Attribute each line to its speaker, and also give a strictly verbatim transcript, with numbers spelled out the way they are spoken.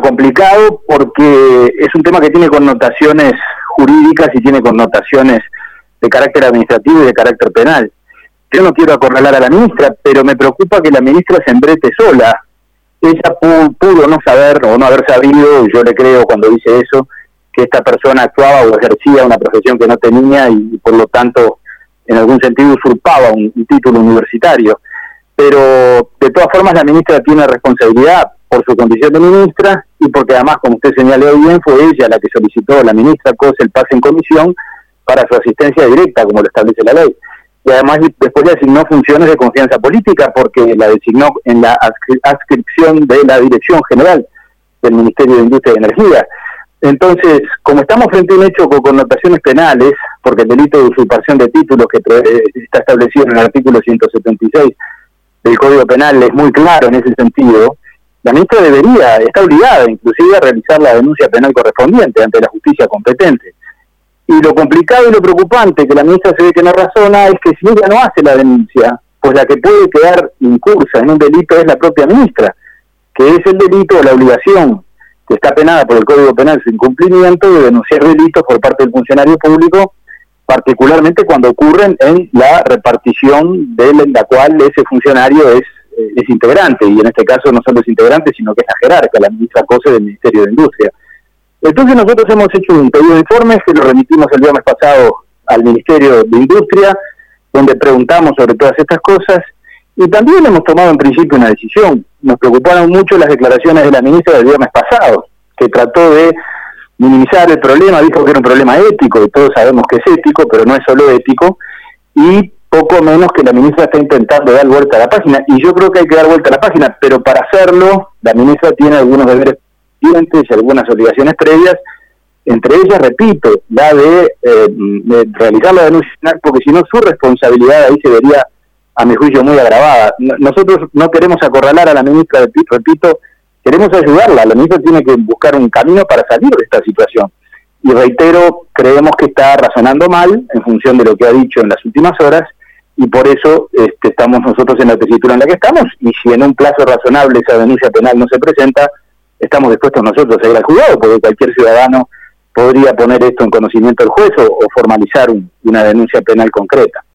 Speaker 1: complicado porque es un tema que tiene connotaciones jurídicas y tiene connotaciones de carácter administrativo y de carácter penal. Yo no quiero acorralar a la ministra, pero me preocupa que la ministra se embrete sola. Ella pudo, pudo no saber o no haber sabido, yo le creo cuando dice eso, que esta persona actuaba o ejercía una profesión que no tenía y por lo tanto en algún sentido usurpaba un, un título universitario. Pero de todas formas la ministra tiene responsabilidad por su condición de ministra y porque además, como usted señaló bien, fue ella la que solicitó a la ministra Cos el pase en comisión para su asistencia directa, como lo establece la ley. Y además después le asignó funciones de confianza política porque la designó en la adscripción de la Dirección General del Ministerio de Industria y Energía. Entonces, como estamos frente a un hecho con connotaciones penales, porque el delito de usurpación de títulos que está establecido en el artículo ciento setenta y seis del Código Penal es muy claro en ese sentido, la ministra debería, está obligada inclusive a realizar la denuncia penal correspondiente ante la justicia competente. Y lo complicado y lo preocupante que la ministra se ve que no razona es que si ella no hace la denuncia, pues la que puede quedar incursa en un delito es la propia ministra, que es el delito o la obligación que está penada por el Código Penal su incumplimiento de denunciar delitos por parte del funcionario público, particularmente cuando ocurren en la repartición de la cual ese funcionario es, es integrante, y en este caso no solo es integrante, sino que es la jerarca, la ministra Cose del Ministerio de Industria. Entonces nosotros hemos hecho un pedido de informes que lo remitimos el viernes pasado al Ministerio de Industria, donde preguntamos sobre todas estas cosas, y también hemos tomado en principio una decisión. Nos preocuparon mucho las declaraciones de la ministra del viernes pasado, que trató de minimizar el problema, dijo que era un problema ético, y todos sabemos que es ético, pero no es solo ético, y poco menos que la ministra está intentando dar vuelta a la página, y yo creo que hay que dar vuelta a la página, pero para hacerlo, la ministra tiene algunos deberes pendientes y algunas obligaciones previas, entre ellas, repito, la de, eh, de realizar la denuncia, porque si no su responsabilidad ahí se vería, a mi juicio, muy agravada. Nosotros no queremos acorralar a la ministra, repito, queremos ayudarla. La ministra tiene que buscar un camino para salir de esta situación. Y reitero, creemos que está razonando mal en función de lo que ha dicho en las últimas horas, y por eso este, estamos nosotros en la tesitura en la que estamos, y si en un plazo razonable esa denuncia penal no se presenta, estamos dispuestos nosotros a ir al juzgado, porque cualquier ciudadano podría poner esto en conocimiento del juez o, o formalizar un, una denuncia penal concreta.